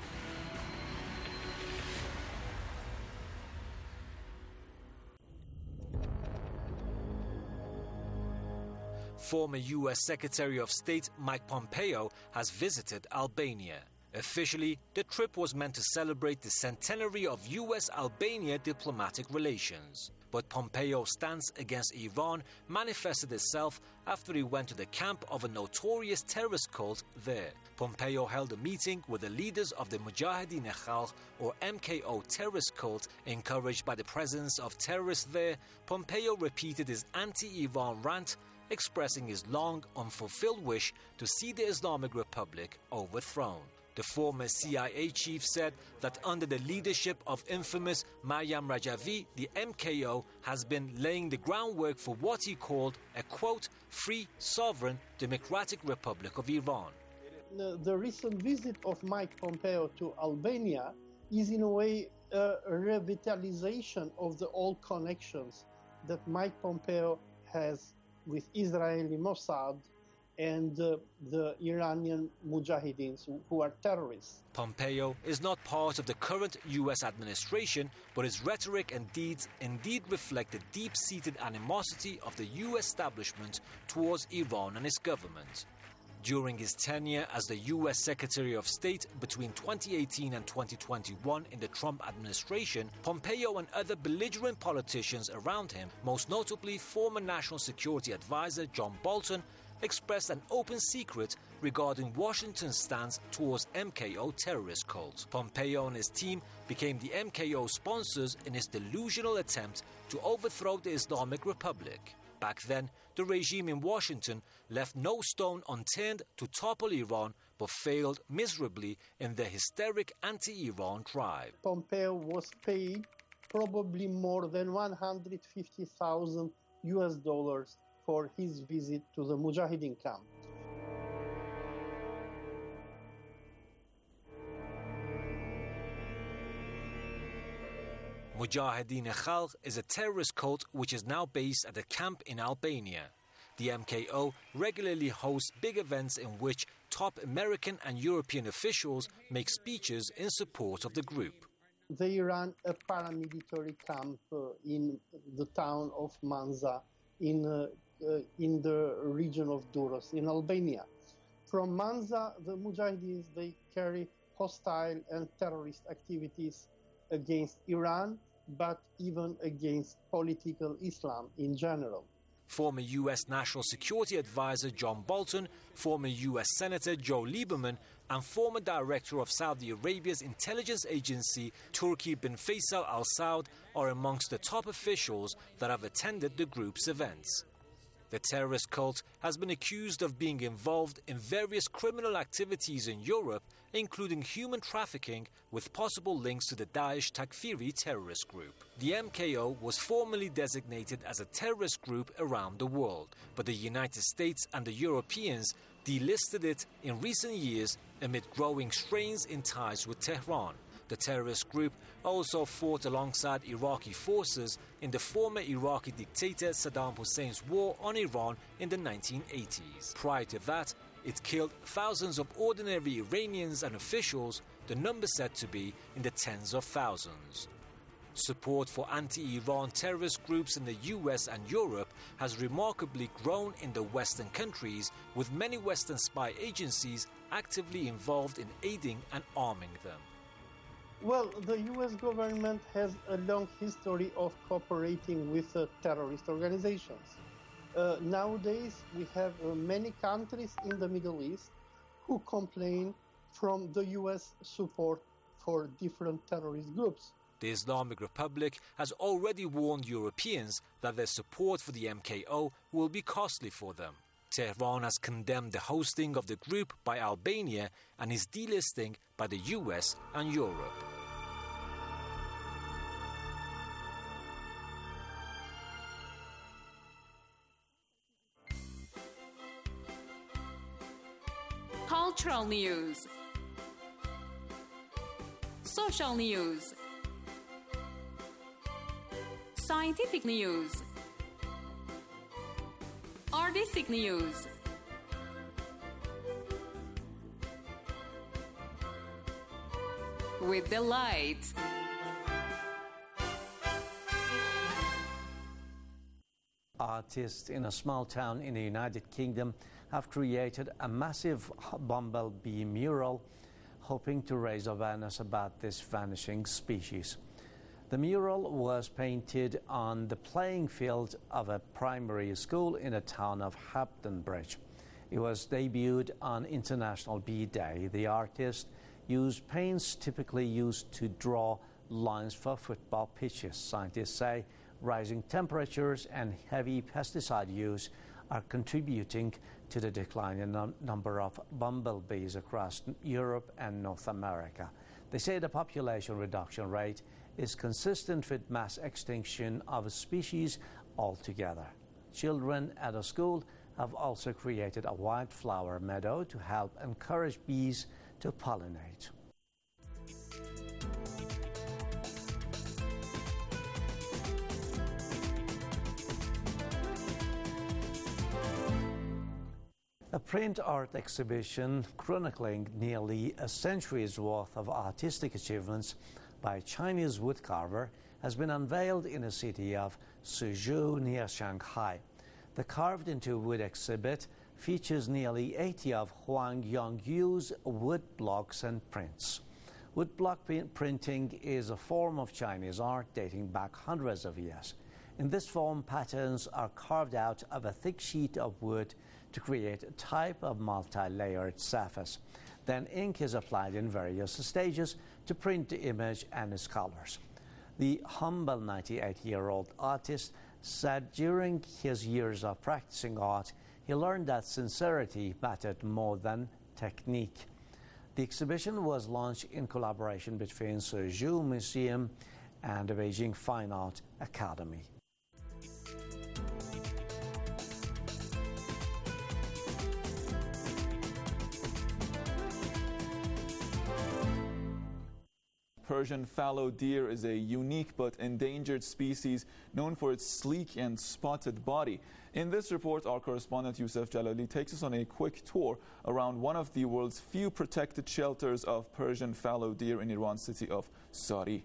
Former U S Secretary of State Mike Pompeo has visited Albania. Officially, the trip was meant to celebrate the centenary of U S-Albania diplomatic relations. But Pompeo's stance against Iran manifested itself after he went to the camp of a notorious terrorist cult there. Pompeo held a meeting with the leaders of the Mujahideen Khalq, or M K O terrorist cult. Encouraged by the presence of terrorists there, Pompeo repeated his anti-Iran rant, expressing his long unfulfilled wish to see the Islamic Republic overthrown. The former C I A chief said that under the leadership of infamous Maryam Rajavi, the M K O has been laying the groundwork for what he called a, quote, free, sovereign, democratic Republic of Iran. The, the recent visit of Mike Pompeo to Albania is in a way a revitalization of the old connections that Mike Pompeo has with Israeli Mossad and uh, the Iranian Mujahideens, who are terrorists. Pompeo is not part of the current U S administration, but his rhetoric and deeds indeed reflect the deep-seated animosity of the U S establishment towards Iran and its government. During his tenure as the U S Secretary of State between twenty eighteen and twenty twenty-one in the Trump administration, Pompeo and other belligerent politicians around him, most notably former National Security Advisor John Bolton, expressed an open secret regarding Washington's stance towards M K O terrorist cults. Pompeo and his team became the M K O sponsors in his delusional attempt to overthrow the Islamic Republic. Back then, the regime in Washington left no stone unturned to topple Iran, but failed miserably in their hysteric anti-Iran drive. Pompeo was paid probably more than one hundred fifty thousand U S dollars for his visit to the Mujahideen camp. Mujahideen Khalq is a terrorist cult which is now based at a camp in Albania. The M K O regularly hosts big events in which top American and European officials make speeches in support of the group. They run a paramilitary camp uh, in the town of Manza in, uh, uh, in the region of Durrës in Albania. From Manza, the Mujahideens, they carry hostile and terrorist activities against Iran, but even against political Islam in general. Former U S National Security Advisor John Bolton, former U S Senator Joe Lieberman, and former director of Saudi Arabia's intelligence agency Turki bin Faisal Al Saud are amongst the top officials that have attended the group's events. The terrorist cult has been accused of being involved in various criminal activities in Europe, including human trafficking, with possible links to the Daesh Takfiri terrorist group. The M K O was formally designated as a terrorist group around the world, but the United States and the Europeans delisted it in recent years amid growing strains in ties with Tehran. The terrorist group also fought alongside Iraqi forces in the former Iraqi dictator Saddam Hussein's war on Iran in the nineteen eighties. Prior to that, it killed thousands of ordinary Iranians and officials, the number said to be in the tens of thousands. Support for anti-Iran terrorist groups in the U S and Europe has remarkably grown in the Western countries, with many Western spy agencies actively involved in aiding and arming them. Well, the U S government has a long history of cooperating with uh, terrorist organizations. Uh, nowadays, we have uh, many countries in the Middle East who complain from the U S support for different terrorist groups. The Islamic Republic has already warned Europeans that their support for the M K O will be costly for them. Tehran has condemned the hosting of the group by Albania and its delisting by the U S and Europe. Cultural news. Social news. Scientific news. Artistic news. With delight. Artists in a small town in the United Kingdom have created a massive bumblebee mural hoping to raise awareness about this vanishing species. The mural was painted on the playing field of a primary school in the town of Hampton Bridge. It was debuted on International Bee Day. The artist used paints typically used to draw lines for football pitches. Scientists say rising temperatures and heavy pesticide use are contributing to the decline in the number of bumblebees across Europe and North America. They say the population reduction rate is consistent with mass extinction of a species altogether. Children at a school have also created a wildflower meadow to help encourage bees to pollinate. A print art exhibition chronicling nearly a century's worth of artistic achievements by a Chinese woodcarver has been unveiled in the city of Suzhou near Shanghai. The Carved into Wood exhibit features nearly eighty of Huang Yongyu's wood blocks and prints. Woodblock printing is a form of Chinese art dating back hundreds of years. In this form, patterns are carved out of a thick sheet of wood to create a type of multi-layered surface. Then ink is applied in various stages to print the image and its colors. The humble ninety-eight-year-old artist said during his years of practicing art, he learned that sincerity mattered more than technique. The exhibition was launched in collaboration between Suzhou Museum and the Beijing Fine Art Academy. Persian fallow deer is a unique but endangered species known for its sleek and spotted body. In this report, our correspondent Youssef Jalali takes us on a quick tour around one of the world's few protected shelters of Persian fallow deer in Iran's city of Sari.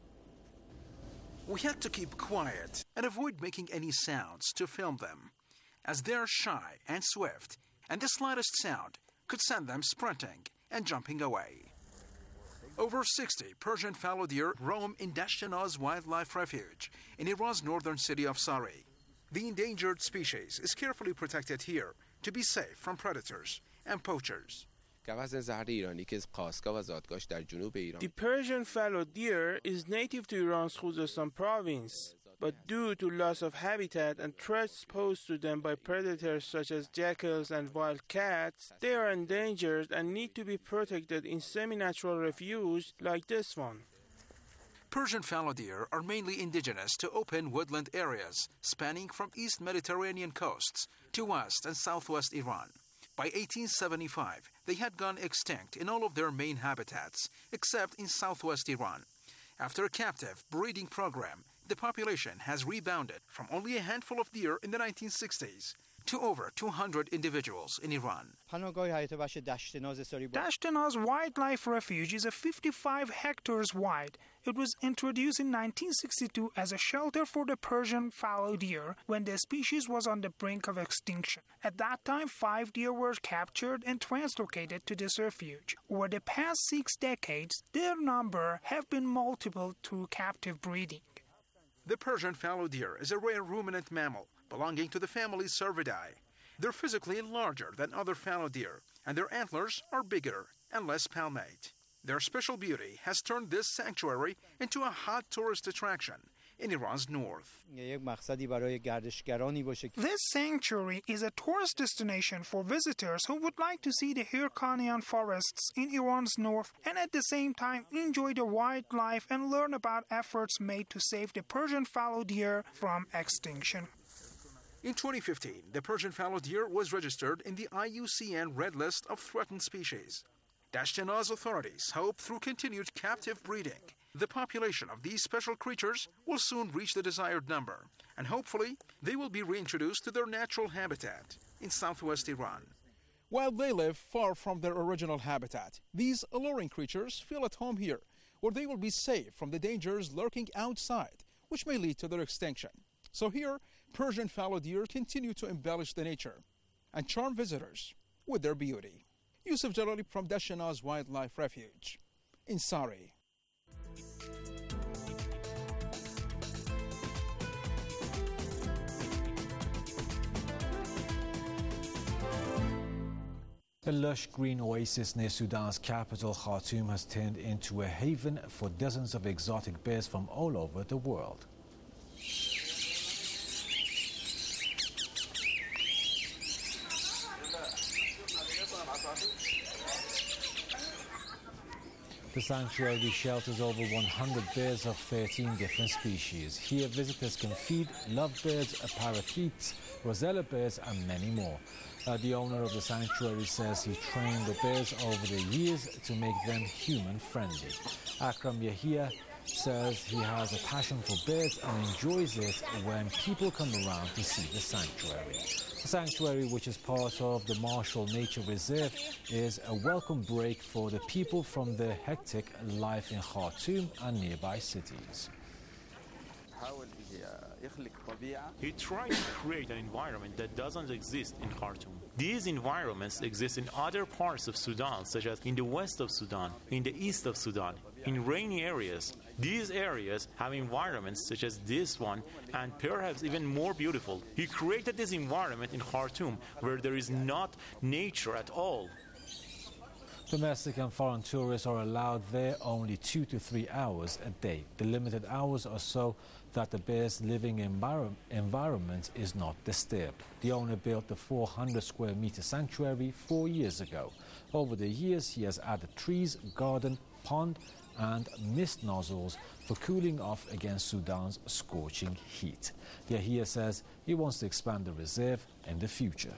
We had to keep quiet and avoid making any sounds to film them, as they are shy and swift, and the slightest sound could send them sprinting and jumping away. Over sixty Persian fallow deer roam in Dashtanaz Wildlife Refuge in Iran's northern city of Sari. The endangered species is carefully protected here to be safe from predators and poachers. The Persian fallow deer is native to Iran's Khuzestan province, but due to loss of habitat and threats posed to them by predators such as jackals and wild cats, they are endangered and need to be protected in semi-natural refuge like this one. Persian fallow deer are mainly indigenous to open woodland areas spanning from East Mediterranean coasts to West and Southwest Iran. By eighteen seventy-five, they had gone extinct in all of their main habitats, except in Southwest Iran. After a captive breeding program, the population has rebounded from only a handful of deer in the nineteen sixties to over two hundred individuals in Iran. Dashtenaz Wildlife Refuge is a fifty-five hectares wide. It was introduced in nineteen sixty-two as a shelter for the Persian fallow deer when the species was on the brink of extinction. At that time, five deer were captured and translocated to this refuge. Over the past six decades, their number have been multiplied through captive breeding. The Persian fallow deer is a rare ruminant mammal belonging to the family Cervidae. They're physically larger than other fallow deer, and their antlers are bigger and less palmate. Their special beauty has turned this sanctuary into a hot tourist attraction in Iran's north. This sanctuary is a tourist destination for visitors who would like to see the Hyrkanian forests in Iran's north and at the same time enjoy the wildlife and learn about efforts made to save the Persian fallow deer from extinction. In twenty fifteen, the Persian fallow deer was registered in the I U C N Red List of Threatened Species. Dashtenaz authorities hope through continued captive breeding, the population of these special creatures will soon reach the desired number, and hopefully they will be reintroduced to their natural habitat in southwest Iran. While they live far from their original habitat, these alluring creatures feel at home here, where they will be safe from the dangers lurking outside, which may lead to their extinction. So here, Persian fallow deer continue to embellish the nature and charm visitors with their beauty. Yusuf Jalali from Dashtenaz Wildlife Refuge in Sari. The lush green oasis near Sudan's capital, Khartoum, has turned into a haven for dozens of exotic birds from all over the world. The sanctuary shelters over one hundred birds of thirteen different species. Here, visitors can feed lovebirds, parakeets, rosella birds, and many more. Uh, the owner of the sanctuary says he trained the birds over the years to make them human-friendly. Akram Yahia says he has a passion for birds and enjoys it when people come around to see the sanctuary. The sanctuary, which is part of the Marshall Nature Reserve, is a welcome break for the people from the hectic life in Khartoum and nearby cities. He tried to create an environment that doesn't exist in Khartoum. These environments exist in other parts of Sudan, such as in the west of Sudan, in the east of Sudan, in rainy areas. These areas have environments such as this one, and perhaps even more beautiful. He created this environment in Khartoum where there is not nature at all. Domestic and foreign tourists are allowed there only two to three hours a day. The limited hours are so that the bear's living envir environment is not disturbed. The owner built the four hundred square meter sanctuary four years ago. Over the years, he has added trees, garden, pond, and mist nozzles for cooling off against Sudan's scorching heat. Yahia says he wants to expand the reserve in the future.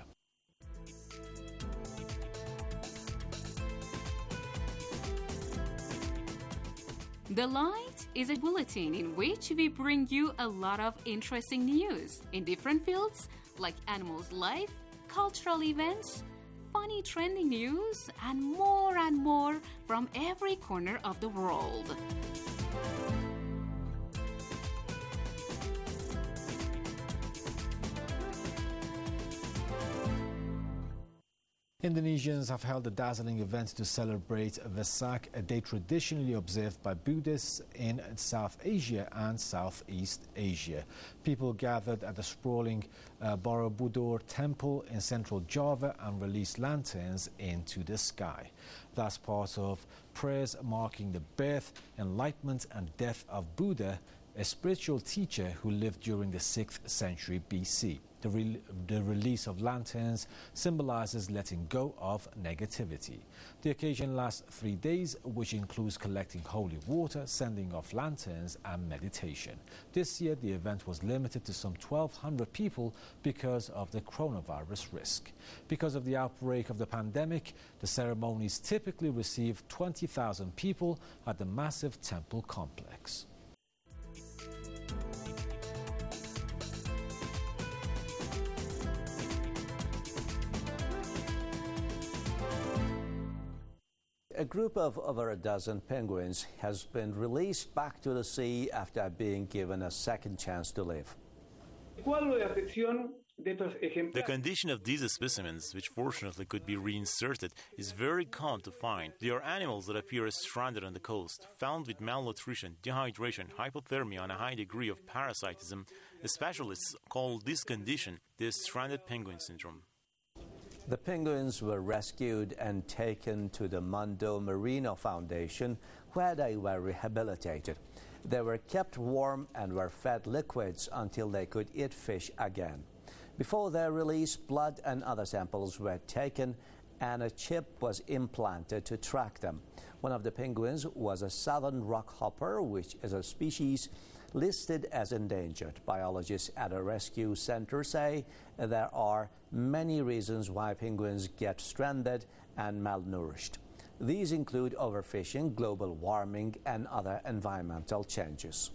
The Light is a bulletin in which we bring you a lot of interesting news in different fields like animals' life, cultural events, funny trending news, and more and more from every corner of the world. Indonesians have held a dazzling event to celebrate Vesak, a day traditionally observed by Buddhists in South Asia and Southeast Asia. People gathered at the sprawling uh, Borobudur temple in central Java and released lanterns into the sky. That's part of prayers marking the birth, enlightenment and death of Buddha, a spiritual teacher who lived during the sixth century B C. The, re the release of lanterns symbolizes letting go of negativity. The occasion lasts three days, which includes collecting holy water, sending off lanterns, and meditation. This year, the event was limited to some twelve hundred people because of the coronavirus risk. Because of the outbreak of the pandemic, the ceremonies typically receive twenty thousand people at the massive temple complex. A group of over a dozen penguins has been released back to the sea after being given a second chance to live. The condition of these specimens, which fortunately could be reinserted, is very common to find. They are animals that appear stranded on the coast, found with malnutrition, dehydration, hypothermia, and a high degree of parasitism. Specialists call this condition the stranded penguin syndrome. The penguins were rescued and taken to the Mondo Marino Foundation, where they were rehabilitated. They were kept warm and were fed liquids until they could eat fish again. Before their release, blood and other samples were taken and a chip was implanted to track them. One of the penguins was a southern rockhopper, which is a species listed as endangered. Biologists at a rescue center say there are many reasons why penguins get stranded and malnourished. These include overfishing, global warming, and other environmental changes.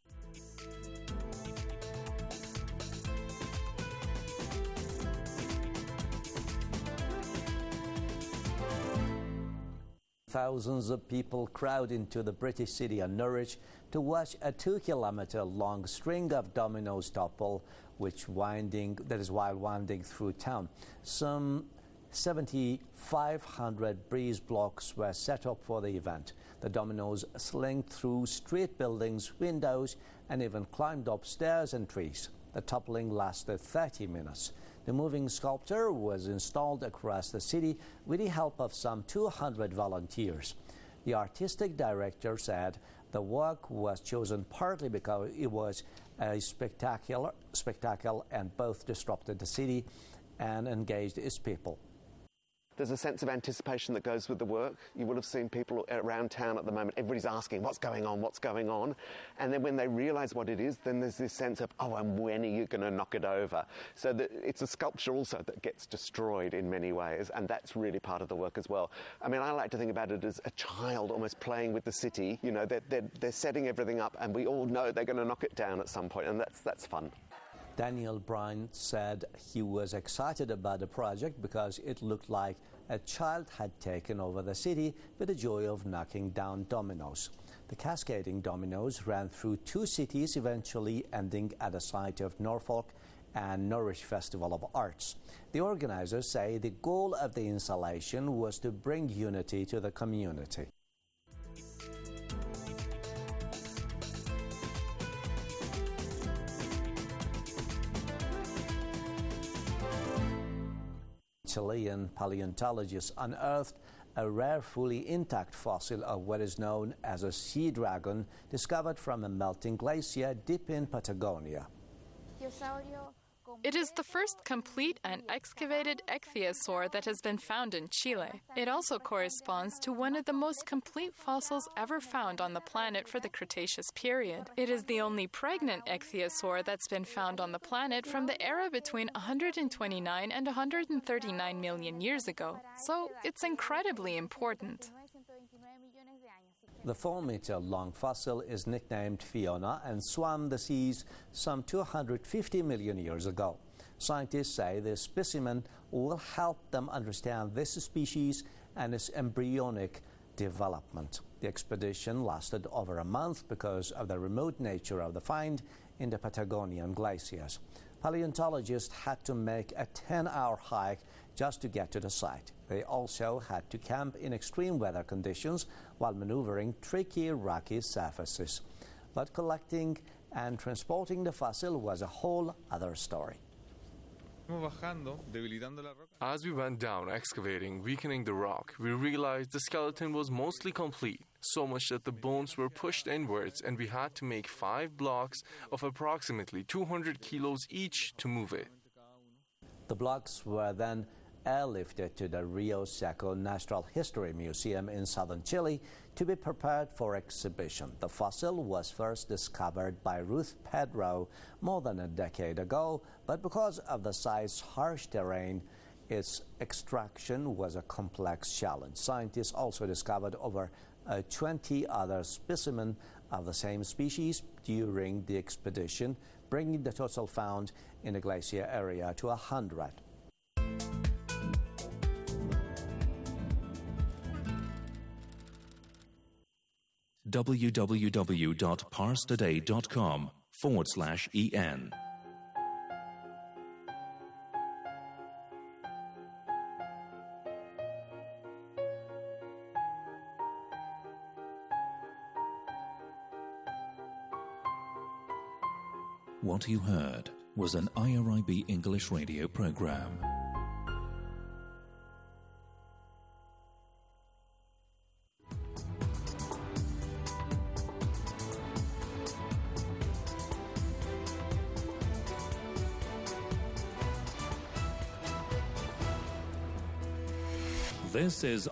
Thousands of people crowd into the British city of Norwich to watch a two-kilometer long string of dominoes topple, which winding that is while winding through town. Some seven thousand five hundred breeze blocks were set up for the event. The dominoes slinked through street buildings, windows, and even climbed up stairs and trees. The toppling lasted thirty minutes. The moving sculpture was installed across the city with the help of some two hundred volunteers. The artistic director said the work was chosen partly because it was a spectacular spectacle and both disrupted the city and engaged its people. There's a sense of anticipation that goes with the work. You would have seen people around town at the moment, everybody's asking, what's going on, what's going on? And then when they realise what it is, then there's this sense of, oh, and when are you going to knock it over? So that it's a sculpture also that gets destroyed in many ways, and that's really part of the work as well. I mean, I like to think about it as a child almost playing with the city. You know, they're, they're, they're setting everything up, and we all know they're going to knock it down at some point, and that's, that's fun. Daniel Bryan said he was excited about the project because it looked like a child had taken over the city with the joy of knocking down dominoes. The cascading dominoes ran through two cities, eventually ending at the site of Norfolk and Norwich Festival of Arts. The organizers say the goal of the installation was to bring unity to the community. Chilean paleontologists unearthed a rare fully intact fossil of what is known as a sea dragon discovered from a melting glacier deep in Patagonia. It is the first complete and excavated ichthyosaur that has been found in Chile. It also corresponds to one of the most complete fossils ever found on the planet for the Cretaceous period. It is the only pregnant ichthyosaur that's been found on the planet from the era between one hundred twenty-nine and one hundred thirty-nine million years ago. So it's incredibly important. The four-meter-long fossil is nicknamed Fiona and swam the seas some two hundred fifty million years ago. Scientists say this specimen will help them understand this species and its embryonic development. The expedition lasted over a month because of the remote nature of the find in the Patagonian glaciers. Paleontologists had to make a ten-hour hike just to get to the site. They also had to camp in extreme weather conditions while maneuvering tricky, rocky surfaces. But collecting and transporting the fossil was a whole other story. As we went down excavating, weakening the rock, we realized the skeleton was mostly complete, so much that the bones were pushed inwards and we had to make five blocks of approximately two hundred kilos each to move it. The blocks were then airlifted to the Rio Seco Natural History Museum in southern Chile to be prepared for exhibition. The fossil was first discovered by Ruth Pedro more than a decade ago, but because of the site's harsh terrain, its extraction was a complex challenge. Scientists also discovered over uh, twenty other specimens of the same species during the expedition, bringing the total found in the glacier area to one hundred. www.parstoday.com forward slash en. What you heard was an I R I B English radio program. This is